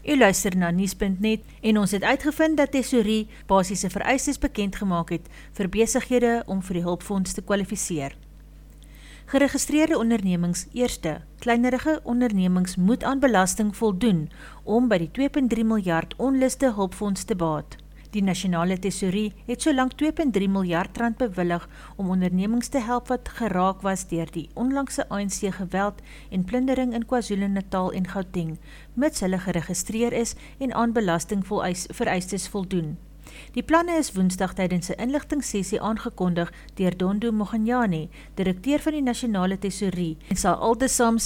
U luister na Nuus.net en ons het uitgevind dat Tesourie basiese vereistes bekend gemaak het vir besighede om vir die hulpfonds te kwalifiseer. Geregistreerde ondernemings eerste, kleinerige ondernemings moet aan belasting voldoen om by die 2,3 miljard onluste hulpfonds te baat. Die Nasionale Tesourie het solank 2,3 miljard rand bewillig om ondernemings te help wat geraak was deur die onlangse ANC geweld en plundering in KwaZulu-Natal en Gauteng, mits hulle geregistreer is en aan belasting vereistes voldoen. Die planne is Woensdag tydens 'n inligtingssessie aangekondig deur Dondo Moganyane, direkteur van die Nasionale Tesourie, en sal altesaam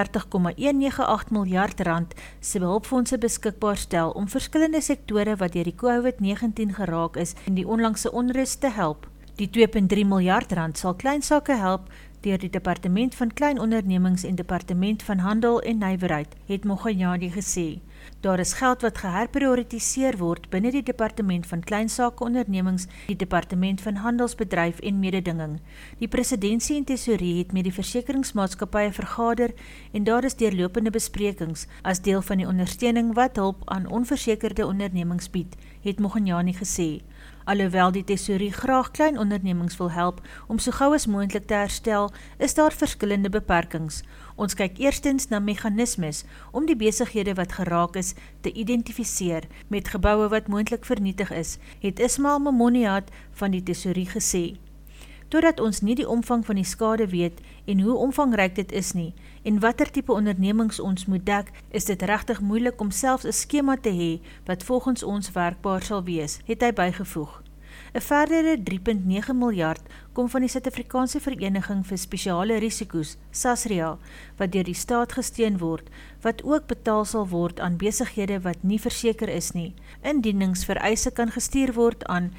36,198 miljard rand se hulpfondse beskikbaar stel om verskillende sektore wat deur die COVID-19 geraak is en die onlangse onrus te help. Die 2,3 miljard rand sal kleinsake help deur die Departement van Klein Ondernemings en Departement van Handel en Nywerheid, het Moganyane gesê. Daar is geld wat geherprioritiseer word binne die Departement van Kleinsake Ondernemings, die Departement van Handelsbedryf en Mededinging. Die presidentsie en tesourie het met die versekeringsmaatskappye vergader en daar is deurlopende besprekings as deel van die ondersteuning wat hulp aan onversekerde ondernemings bied, het Moganyane gesê. Alhoewel die tesourie graag klein ondernemings wil help om so gou as moontlik te herstel, is daar verskillende beperkings. Ons kyk eerstens na meganismes om die besighede wat geraak is te identifiseer met geboue wat moontlik vernietig is, het Ismail Mamoniat van die tesourie gesê. Totdat ons nie die omvang van die skade weet en hoe omvangryk dit is nie, en watter tipe ondernemings ons moet dek, is dit regtig moeilik om selfs 'n skema te hê wat volgens ons werkbaar sal wees, het hy bygevoeg. 'n verdere 3,9 miljard kom van die Suid-Afrikaanse Vereniging vir Spesiale Risiko's, SASRIA, wat deur die staat gesteun word, wat ook betaal sal word aan besighede wat nie verseker is nie. Indieningsvereise kan gestuur word aan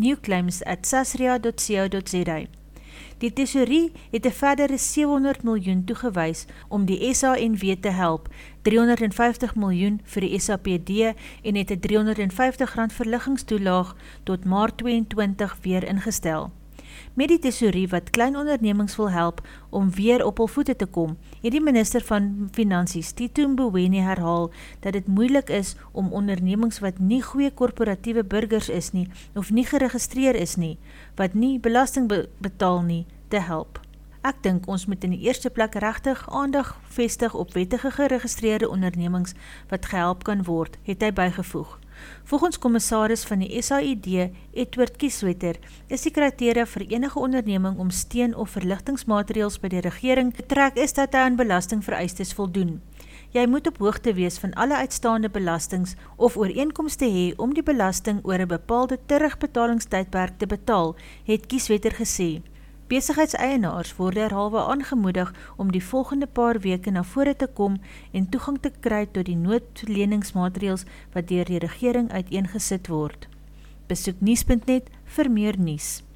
newclaims@sasria.co.za. Die tesourie het 'n verdere 700 miljoen toegewys om die SANW te help, 350 miljoen vir die SAPD en het 'n R350 verliggingstoelaag tot Maart 22 weer ingestel. Met die tesourie wat klein ondernemings wil help om weer op hul voete te kom, het die minister van Finansies, Tito Mboweni, herhaal dat dit moeilik is om ondernemings wat nie goeie korporatiewe burgers is nie, of nie geregistreer is nie, wat nie belasting betaal nie, te help. Ek dink ons moet in die eerste plek regtig aandag vestig op wettige geregistreerde ondernemings wat gehelp kan word, het hy bygevoeg. Volgens kommissaris van die SAID, Edward Kieswetter, is die kriteria vir enige onderneming om steun of verligtingsmateriaals by die regering te trek is dat hy aan belastingvereistes voldoen. Jy moet op hoogte wees van alle uitstaande belastings of ooreenkomste hê om die belasting oor 'n bepaalde terugbetalingstydperk te betaal, het Kieswetter gesê. Besigheidseienaars word derhalwe aangemoedig om die volgende paar weke na vore te kom en toegang te kry tot die noodleningsmateriaals wat deur die regering uiteengesit word. Besoek Nuus.net vir meer nuus.